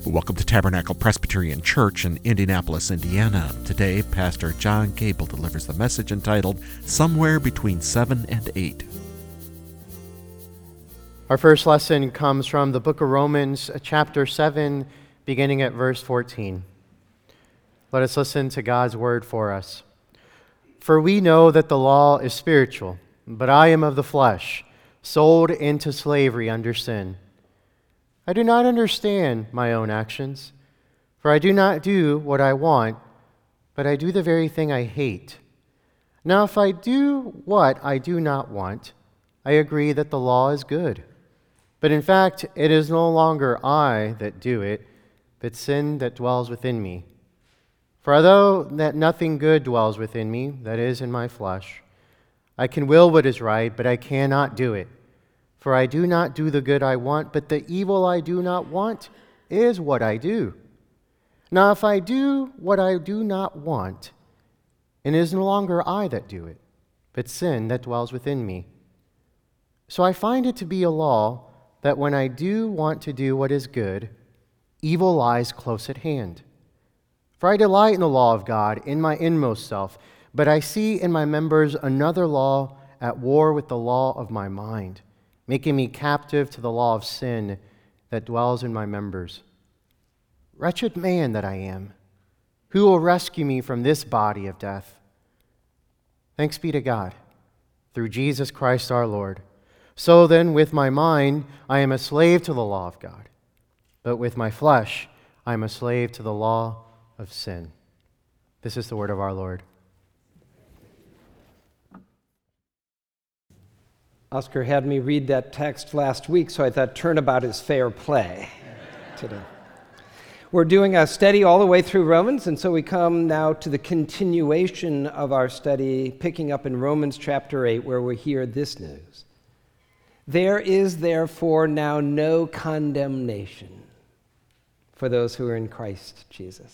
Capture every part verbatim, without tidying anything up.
Welcome to Tabernacle Presbyterian Church in Indianapolis, Indiana. Today, Pastor John Gable delivers the message entitled, Somewhere Between Seven and Eight. Our first lesson comes from the book of Romans, chapter seven, beginning at verse fourteen. Let us listen to God's word for us. For we know that the law is spiritual, but I am of the flesh, sold into slavery under sin. I do not understand my own actions, for I do not do what I want, but I do the very thing I hate. Now if I do what I do not want, I agree that the law is good. But in fact, it is no longer I that do it, but sin that dwells within me. For although that nothing good dwells within me, that is, in my flesh, I can will what is right, but I cannot do it. For I do not do the good I want, but the evil I do not want is what I do. Now if I do what I do not want, it is no longer I that do it, but sin that dwells within me. So I find it to be a law that when I do want to do what is good, evil lies close at hand. For I delight in the law of God in my inmost self, but I see in my members another law at war with the law of my mind, making me captive to the law of sin that dwells in my members. Wretched man that I am, who will rescue me from this body of death? Thanks be to God, through Jesus Christ our Lord. So then, with my mind, I am a slave to the law of God, but with my flesh, I am a slave to the law of sin. This is the word of our Lord. Oscar had me read that text last week, so I thought turnabout is fair play today. We're doing a study all the way through Romans, and so we come now to the continuation of our study, picking up in Romans chapter eight, where we hear this news. There is therefore now no condemnation for those who are in Christ Jesus.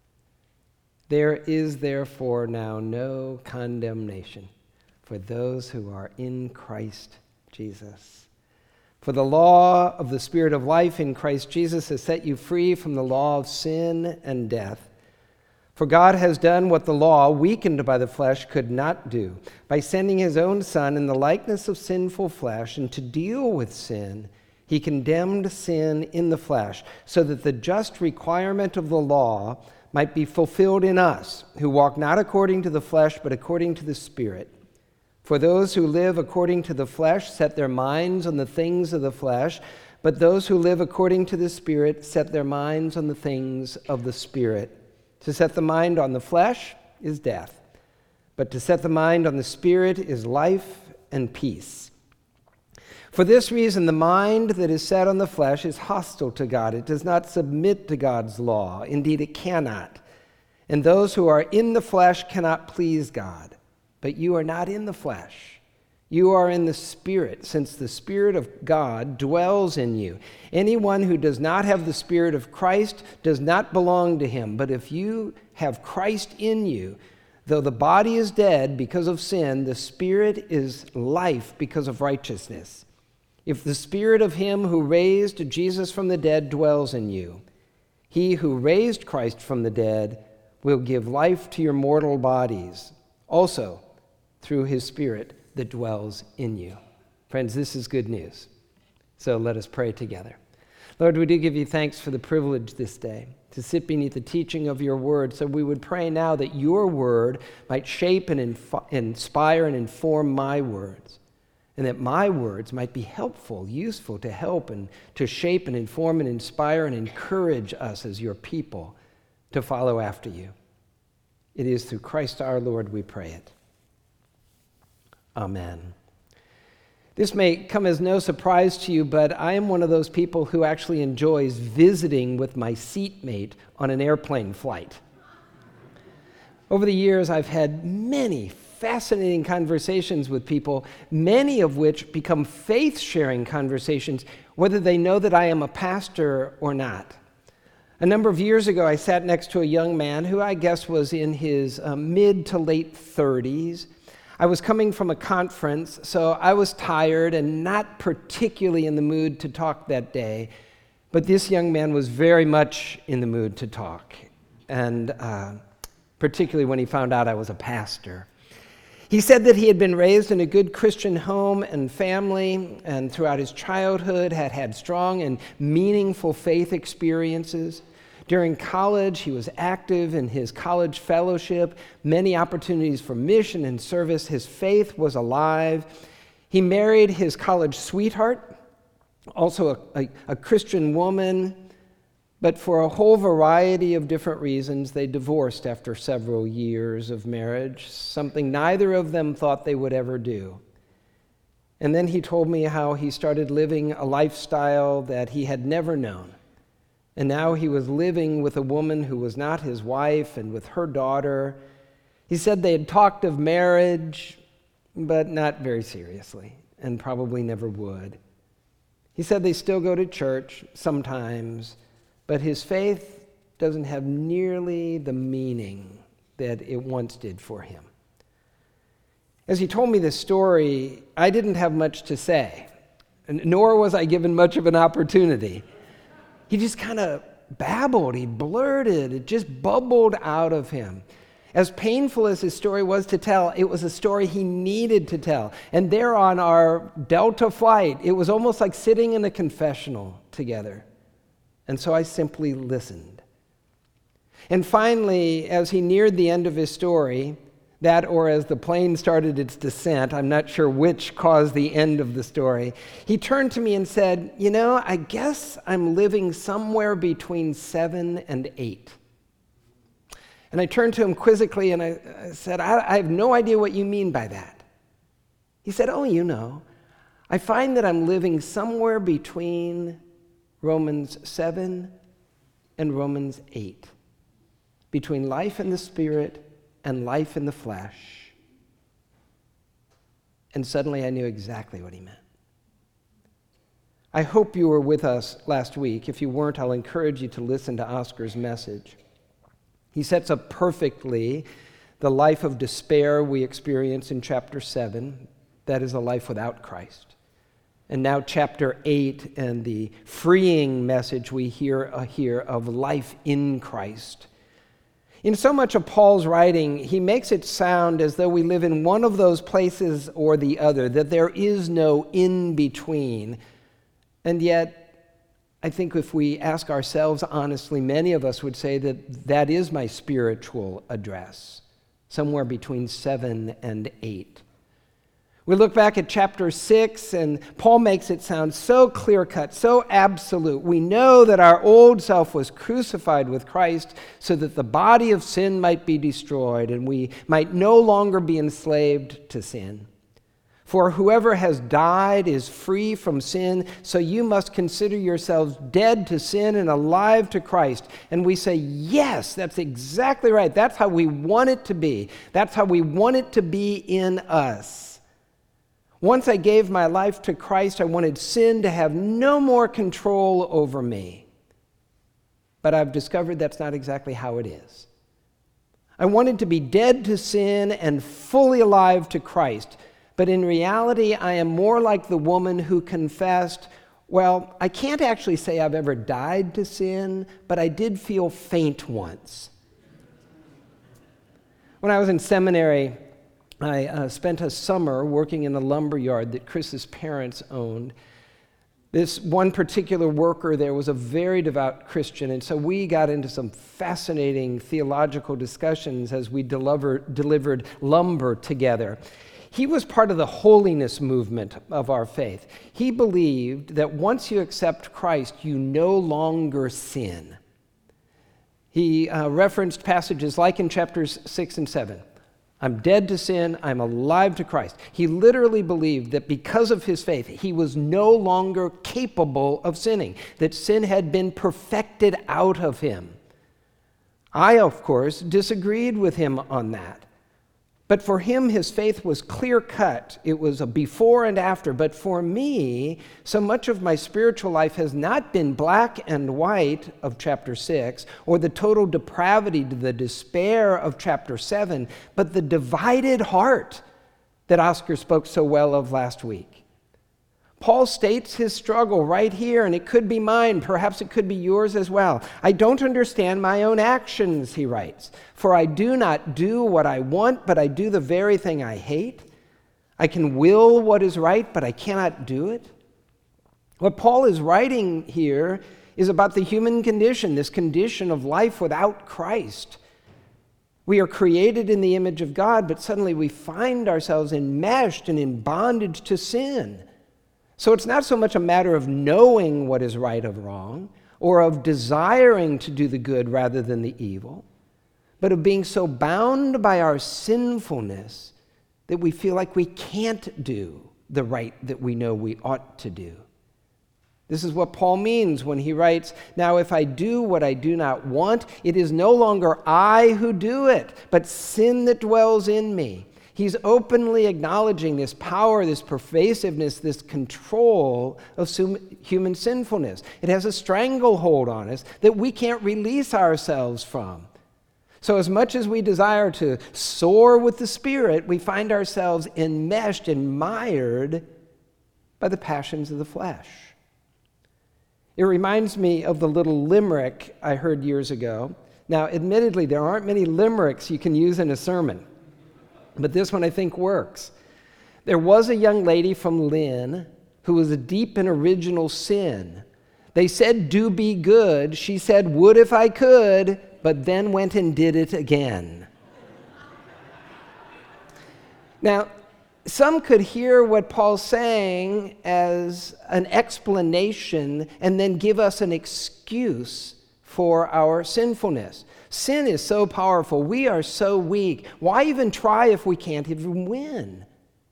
There is therefore now no condemnation for those who are in Christ Jesus. For the law of the Spirit of life in Christ Jesus has set you free from the law of sin and death. For God has done what the law, weakened by the flesh, could not do, by sending his own Son in the likeness of sinful flesh, and to deal with sin, he condemned sin in the flesh, so that the just requirement of the law might be fulfilled in us, who walk not according to the flesh, but according to the Spirit. For those who live according to the flesh set their minds on the things of the flesh, but those who live according to the Spirit set their minds on the things of the Spirit. To set the mind on the flesh is death, but to set the mind on the Spirit is life and peace. For this reason, the mind that is set on the flesh is hostile to God. It does not submit to God's law. Indeed, it cannot. And those who are in the flesh cannot please God. But you are not in the flesh. You are in the Spirit, since the Spirit of God dwells in you. Anyone who does not have the Spirit of Christ does not belong to him. But if you have Christ in you, though the body is dead because of sin, the Spirit is life because of righteousness. If the Spirit of him who raised Jesus from the dead dwells in you, he who raised Christ from the dead will give life to your mortal bodies, also through his Spirit that dwells in you. Friends, this is good news. So let us pray together. Lord, we do give you thanks for the privilege this day to sit beneath the teaching of your word. So we would pray now that your word might shape and inf- inspire and inform my words, and that my words might be helpful, useful to help and to shape and inform and inspire and encourage us as your people to follow after you. It is through Christ our Lord we pray it. Amen. This may come as no surprise to you, but I am one of those people who actually enjoys visiting with my seatmate on an airplane flight. Over the years, I've had many fascinating conversations with people, many of which become faith-sharing conversations, whether they know that I am a pastor or not. A number of years ago, I sat next to a young man who I guess was in his uh, mid to late thirties. I was coming from a conference, so I was tired and not particularly in the mood to talk that day. But this young man was very much in the mood to talk, and uh, particularly when he found out I was a pastor. He said that he had been raised in a good Christian home and family, and throughout his childhood had had strong and meaningful faith experiences. During college, he was active in his college fellowship, many opportunities for mission and service. His faith was alive. He married his college sweetheart, also a, a, a Christian woman, but for a whole variety of different reasons, they divorced after several years of marriage, something neither of them thought they would ever do. And then he told me how he started living a lifestyle that he had never known. And now he was living with a woman who was not his wife and with her daughter. He said they had talked of marriage, but not very seriously, and probably never would. He said they still go to church sometimes, but his faith doesn't have nearly the meaning that it once did for him. As he told me this story, I didn't have much to say, nor was I given much of an opportunity. He just kind of babbled, he blurted, it just bubbled out of him. As painful as his story was to tell, it was a story he needed to tell. And there on our Delta flight, it was almost like sitting in a confessional together. And so I simply listened. And finally, as he neared the end of his story, that or as the plane started its descent, I'm not sure which caused the end of the story, he turned to me and said, you know, I guess I'm living somewhere between seven and eight. And I turned to him quizzically and I, I said, I, I have no idea what you mean by that. He said, oh, you know, I find that I'm living somewhere between Romans seven and Romans eight, between life in the Spirit and life in the flesh. And suddenly I knew exactly what he meant. I hope you were with us last week. If you weren't, I'll encourage you to listen to Oscar's message. He sets up perfectly the life of despair we experience in chapter seven. That is a life without Christ. And now chapter eight and the freeing message we hear uh, here of life in Christ. In so much of Paul's writing, he makes it sound as though we live in one of those places or the other, that there is no in-between. And yet, I think if we ask ourselves honestly, many of us would say that that is my spiritual address, somewhere between seven and eight. We look back at chapter six, and Paul makes it sound so clear-cut, so absolute. We know that our old self was crucified with Christ so that the body of sin might be destroyed and we might no longer be enslaved to sin. For whoever has died is free from sin, so you must consider yourselves dead to sin and alive to Christ. And we say, yes, that's exactly right. That's how we want it to be. That's how we want it to be in us. Once I gave my life to Christ, I wanted sin to have no more control over me. But I've discovered that's not exactly how it is. I wanted to be dead to sin and fully alive to Christ. But in reality, I am more like the woman who confessed, well, I can't actually say I've ever died to sin, but I did feel faint once. When I was in seminary, I uh, spent a summer working in a lumber yard that Chris's parents owned. This one particular worker there was a very devout Christian, and so we got into some fascinating theological discussions as we deliver, delivered lumber together. He was part of the holiness movement of our faith. He believed that once you accept Christ, you no longer sin. He uh, referenced passages like in chapters six and seven. I'm dead to sin, I'm alive to Christ. He literally believed that because of his faith, he was no longer capable of sinning, that sin had been perfected out of him. I, of course, disagreed with him on that. But for him, his faith was clear-cut. It was a before and after. But for me, so much of my spiritual life has not been black and white of chapter six, or the total depravity to the despair of chapter seven, but the divided heart that Oscar spoke so well of last week. Paul states his struggle right here, and it could be mine. Perhaps it could be yours as well. I don't understand my own actions, he writes. For I do not do what I want, but I do the very thing I hate. I can will what is right, but I cannot do it. What Paul is writing here is about the human condition, this condition of life without Christ. We are created in the image of God, but suddenly we find ourselves enmeshed and in bondage to sin. So it's not so much a matter of knowing what is right or wrong, or of desiring to do the good rather than the evil, but of being so bound by our sinfulness that we feel like we can't do the right that we know we ought to do. This is what Paul means when he writes, "Now if I do what I do not want, it is no longer I who do it, but sin that dwells in me." He's openly acknowledging this power, this pervasiveness, this control of human sinfulness. It has a stranglehold on us that we can't release ourselves from. So as much as we desire to soar with the Spirit, we find ourselves enmeshed and mired by the passions of the flesh. It reminds me of the little limerick I heard years ago. Now, admittedly, there aren't many limericks you can use in a sermon, but this one I think works. There was a young lady from Lynn who was deep in original sin. They said, "Do be good." She said, "Would if I could," but then went and did it again. Now, some could hear what Paul's saying as an explanation and then give us an excuse for our sinfulness. Sin is so powerful. We are so weak. Why even try if we can't even win?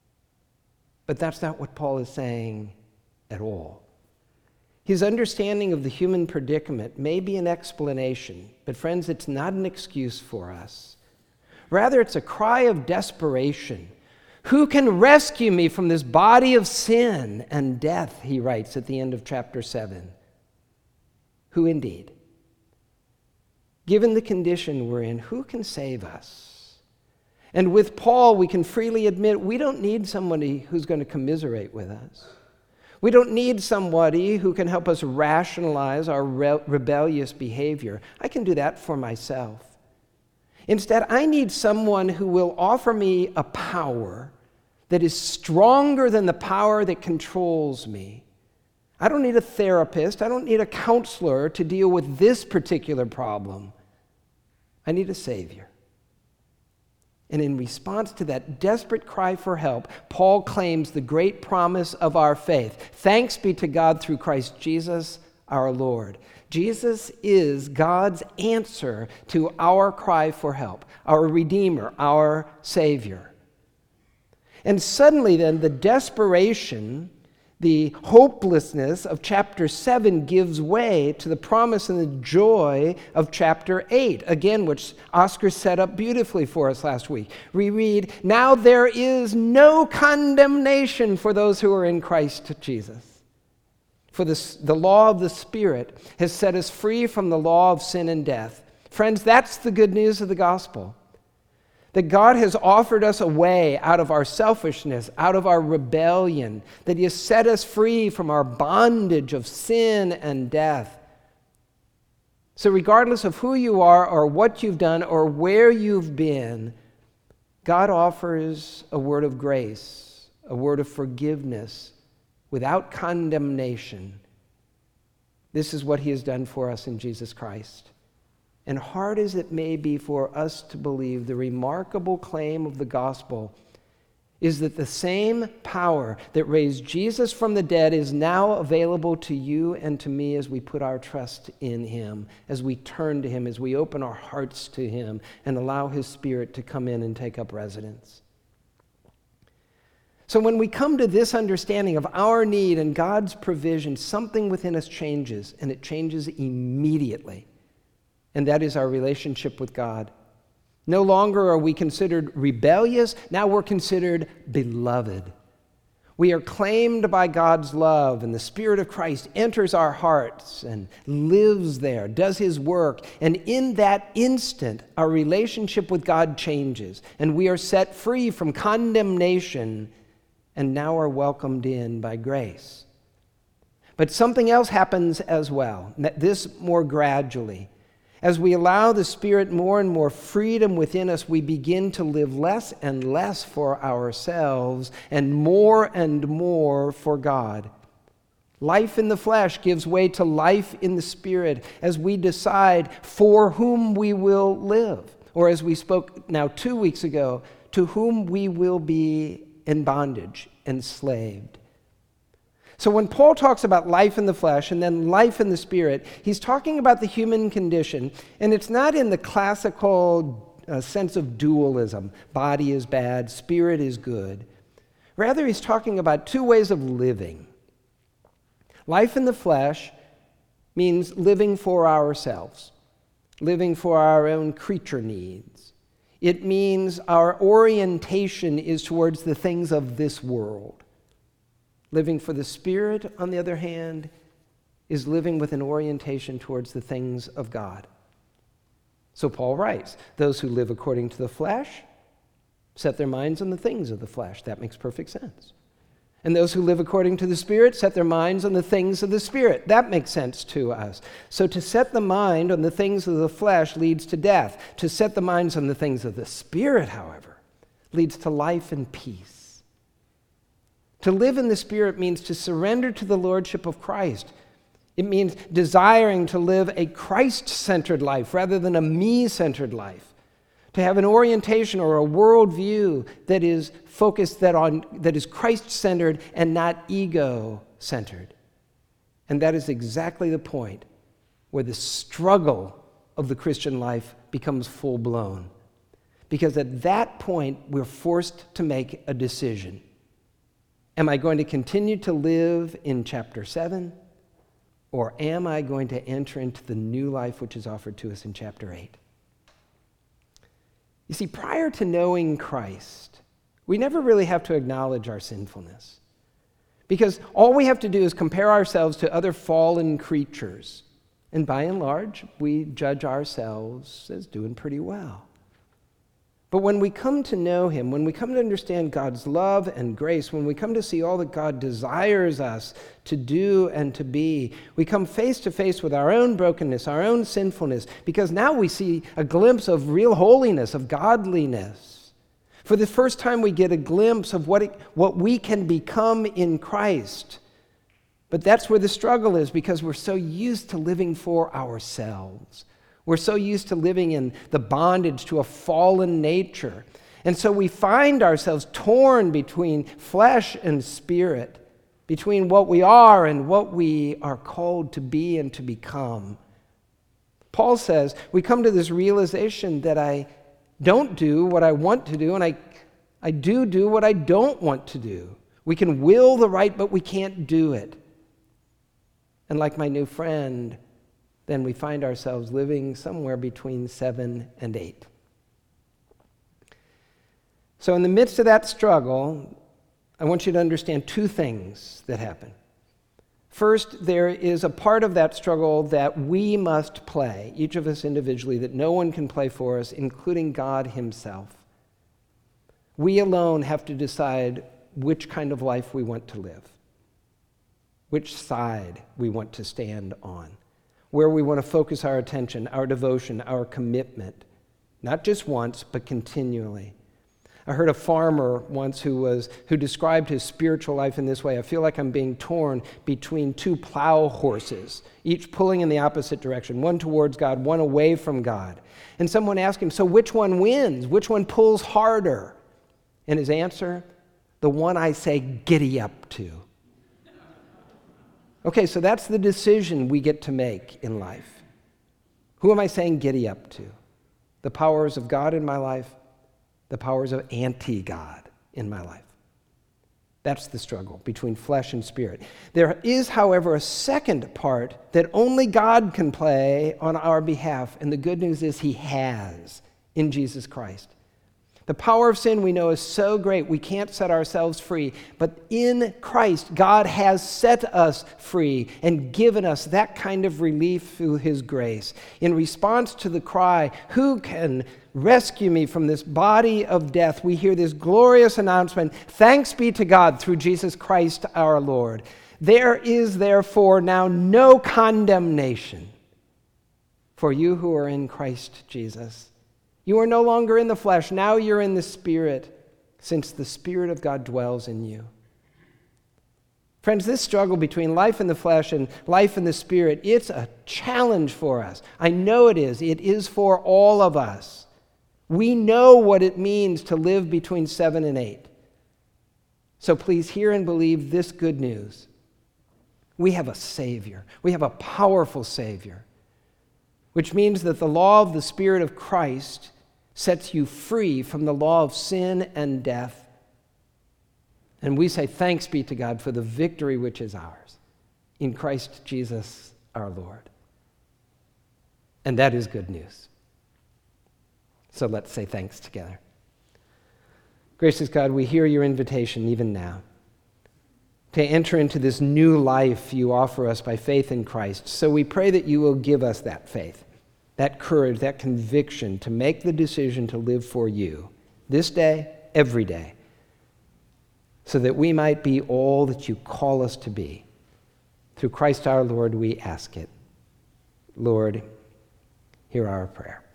But that's not what Paul is saying at all. His understanding of the human predicament may be an explanation, but friends, it's not an excuse for us. Rather, it's a cry of desperation. Who can rescue me from this body of sin and death, he writes at the end of chapter seven. Who indeed? Given the condition we're in, who can save us? And with Paul, we can freely admit we don't need somebody who's going to commiserate with us. We don't need somebody who can help us rationalize our re- rebellious behavior. I can do that for myself. Instead, I need someone who will offer me a power that is stronger than the power that controls me. I don't need a therapist. I don't need a counselor to deal with this particular problem. I need a Savior. And in response to that desperate cry for help, Paul claims the great promise of our faith. Thanks be to God through Christ Jesus our Lord. Jesus is God's answer to our cry for help, our Redeemer, our Savior. And suddenly then, the desperation, the hopelessness of chapter seven gives way to the promise and the joy of chapter eight, again, which Oscar set up beautifully for us last week. We read, "Now there is no condemnation for those who are in Christ Jesus. For this, the law of the Spirit has set us free from the law of sin and death." Friends, that's the good news of the gospel. That God has offered us a way out of our selfishness, out of our rebellion, that He has set us free from our bondage of sin and death. So regardless of who you are or what you've done or where you've been, God offers a word of grace, a word of forgiveness, without condemnation. This is what He has done for us in Jesus Christ. And hard as it may be for us to believe, the remarkable claim of the gospel is that the same power that raised Jesus from the dead is now available to you and to me as we put our trust in Him, as we turn to Him, as we open our hearts to Him and allow His Spirit to come in and take up residence. So when we come to this understanding of our need and God's provision, something within us changes, and it changes immediately. And that is our relationship with God. No longer are we considered rebellious, now we're considered beloved. We are claimed by God's love, and the Spirit of Christ enters our hearts and lives there, does His work, and in that instant, our relationship with God changes, and we are set free from condemnation and now are welcomed in by grace. But something else happens as well, this more gradually. As we allow the Spirit more and more freedom within us, we begin to live less and less for ourselves and more and more for God. Life in the flesh gives way to life in the Spirit as we decide for whom we will live, or as we spoke now two weeks ago, to whom we will be in bondage, enslaved. So when Paul talks about life in the flesh and then life in the Spirit, he's talking about the human condition, and it's not in the classical uh, sense of dualism. Body is bad, spirit is good. Rather, he's talking about two ways of living. Life in the flesh means living for ourselves, living for our own creature needs. It means our orientation is towards the things of this world. Living for the Spirit, on the other hand, is living with an orientation towards the things of God. So Paul writes, those who live according to the flesh set their minds on the things of the flesh. That makes perfect sense. And those who live according to the Spirit set their minds on the things of the Spirit. That makes sense to us. So to set the mind on the things of the flesh leads to death. To set the minds on the things of the Spirit, however, leads to life and peace. To live in the Spirit means to surrender to the lordship of Christ. It means desiring to live a Christ-centered life rather than a me-centered life. To have an orientation or a worldview that is focused that on that is Christ-centered and not ego-centered. And that is exactly the point where the struggle of the Christian life becomes full-blown. Because at that point, we're forced to make a decision. Am I going to continue to live in chapter seven, or am I going to enter into the new life which is offered to us in chapter eight? You see, prior to knowing Christ, we never really have to acknowledge our sinfulness. Because all we have to do is compare ourselves to other fallen creatures. And by and large, we judge ourselves as doing pretty well. But when we come to know Him, when we come to understand God's love and grace, when we come to see all that God desires us to do and to be, we come face to face with our own brokenness, our own sinfulness, because now we see a glimpse of real holiness, of godliness. For the first time, we get a glimpse of what, it, what we can become in Christ. But that's where the struggle is, because we're so used to living for ourselves. We're so used to living in the bondage to a fallen nature. And so we find ourselves torn between flesh and spirit, between what we are and what we are called to be and to become. Paul says, we come to this realization that I don't do what I want to do, and I, I do do what I don't want to do. We can will the right, but we can't do it. And like my new friend, then we find ourselves living somewhere between seven and eight. So in the midst of that struggle, I want you to understand two things that happen. First, there is a part of that struggle that we must play, each of us individually, that no one can play for us, including God Himself. We alone have to decide which kind of life we want to live, which side we want to stand on, where we want to focus our attention, our devotion, our commitment, not just once, but continually. I heard a farmer once who was who described his spiritual life in this way: I feel like I'm being torn between two plow horses, each pulling in the opposite direction, one towards God, one away from God. And someone asked him, so which one wins? Which one pulls harder? And his answer, the one I say giddy up to. Okay, so that's the decision we get to make in life. Who am I saying giddy up to? The powers of God in my life, the powers of anti-God in my life. That's the struggle between flesh and spirit. There is, however, a second part that only God can play on our behalf, and the good news is He has in Jesus Christ. The power of sin we know is so great we can't set ourselves free. But in Christ, God has set us free and given us that kind of relief through his grace. In response to the cry, "Who can rescue me from this body of death?" we hear this glorious announcement, "Thanks be to God through Jesus Christ our Lord. There is therefore now no condemnation for you who are in Christ Jesus. You are no longer in the flesh. Now you're in the Spirit, since the Spirit of God dwells in you." Friends, this struggle between life in the flesh and life in the Spirit, it's a challenge for us. I know it is. It is for all of us. We know what it means to live between seven and eight. So please hear and believe this good news. We have a Savior. We have a powerful Savior, which means that the law of the Spirit of Christ sets you free from the law of sin and death. And we say thanks be to God for the victory which is ours in Christ Jesus our Lord. And that is good news. So let's say thanks together. Gracious God, we hear your invitation even now to enter into this new life you offer us by faith in Christ. So we pray that you will give us that faith, that courage, that conviction to make the decision to live for you this day, every day, so that we might be all that you call us to be. Through Christ our Lord, we ask it. Lord, hear our prayer.